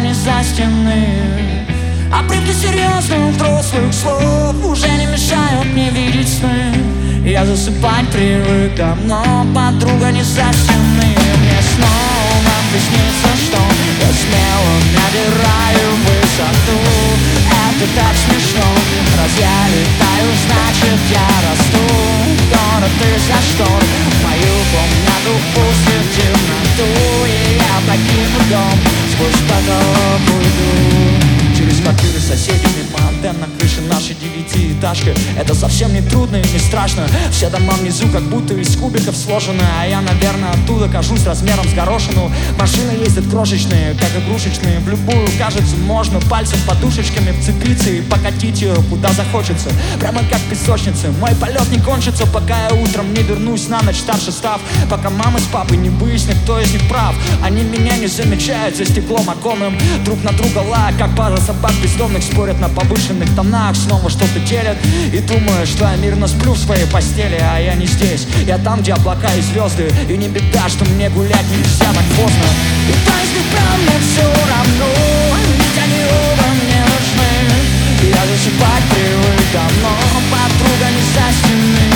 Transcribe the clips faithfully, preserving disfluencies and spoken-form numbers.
не за стены. Обрывки серьезных взрослых слов уже не мешают мне видеть сны. Я засыпать привык давно, подруга не за стены. Мне снова приснится, что я смело набираю высоту. Это так смешно, раз я летаю, значит я расту. Город из-за штор, мою комнату пустит темноту. И я покину дом, сквозь потолок уйду. Через квартиры соседей, мимо антенн на крыше нашей девятиэтажки. Это совсем не трудно и не страшно. Все дома внизу как будто из кубиков сложены. А я, наверное, оттуда кажусь размером с горошину. Машины ездят крошечные, как игрушечные. В любую, кажется, можно пальцем подушечками вцепиться и покатить ее куда захочется. Прямо как песочница. Мой полет не кончится, пока я утром не вернусь на ночь старше став. Пока мама с папой не выяснят, кто из них прав. Они меня не замечают за стеклом оконным. Друг на друга лая, как пара собак бездомных, спорят на повышенных тонах, снова что-то делят. И думаю, что я мирно сплю в своей постели, а я не здесь. Я там, где облака и звезды. И не беда, что мне гулять нельзя так поздно. И поезд прям мне все равно, ведь они оба мне нужны. Я засыпать привык давно, подруга не за стены.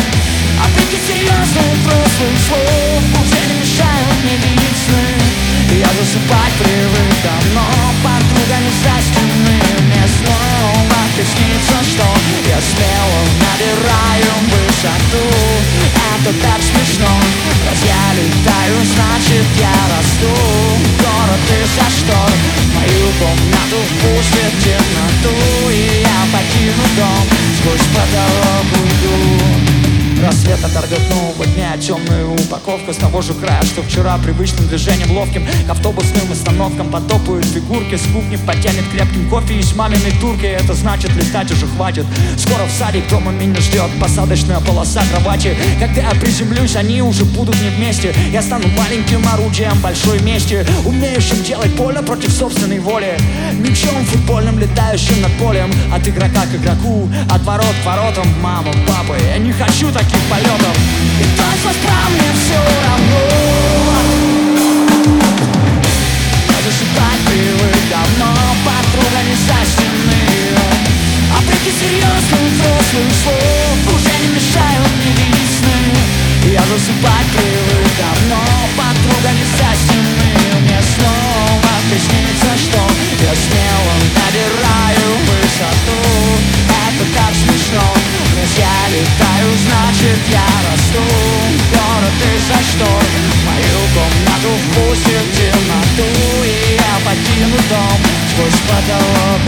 Обрывки серьезных взрослых слов уже не мешают мне видеть сны. Я засыпать привык давно, подруга не за стены. Мне снова приснится, что я смело набираю высоту. Это так смешно, раз я летаю, значит я расту. Город из-за штор, мою комнату впустит темноту. И я покину дом, сквозь потолок уйду. Рассвет оторвет нового дня, темная упаковка с того же края, что вчера. Привычным движением ловким к автобусным остановкам потопают фигурки. С кухни потянет крепким кофе и с маминой туркой. Это значит, летать уже хватит. Скоро в садик дома меня ждет посадочная полоса кровати. Когда я приземлюсь, они уже будут не вместе. Я стану маленьким орудием большой мести, умеющим делать больно против собственной воли. Мячом футбольным, летающим над полем. От игрока к игроку, от ворот к воротам. Мама, папа, я не хочу таких полетов. И точно справа мне все равно. Я засыпать привык давно, подруга не за стены. Обрывки серьезных взрослых слов уже не мешают мне видеть сны. Я засыпать привык давно, подруга не за стены. Мне снова приснится, что я смело набираю высоту. Это так смешно, раз я летаю, значит я расту. Город из-за штор, мою комнату впустит темноту. И я покину дом, сквозь потолок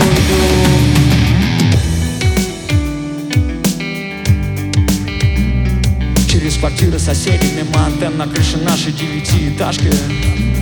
уйду. Через квартиры соседей, мимо антенн на крыше нашей девятиэтажки.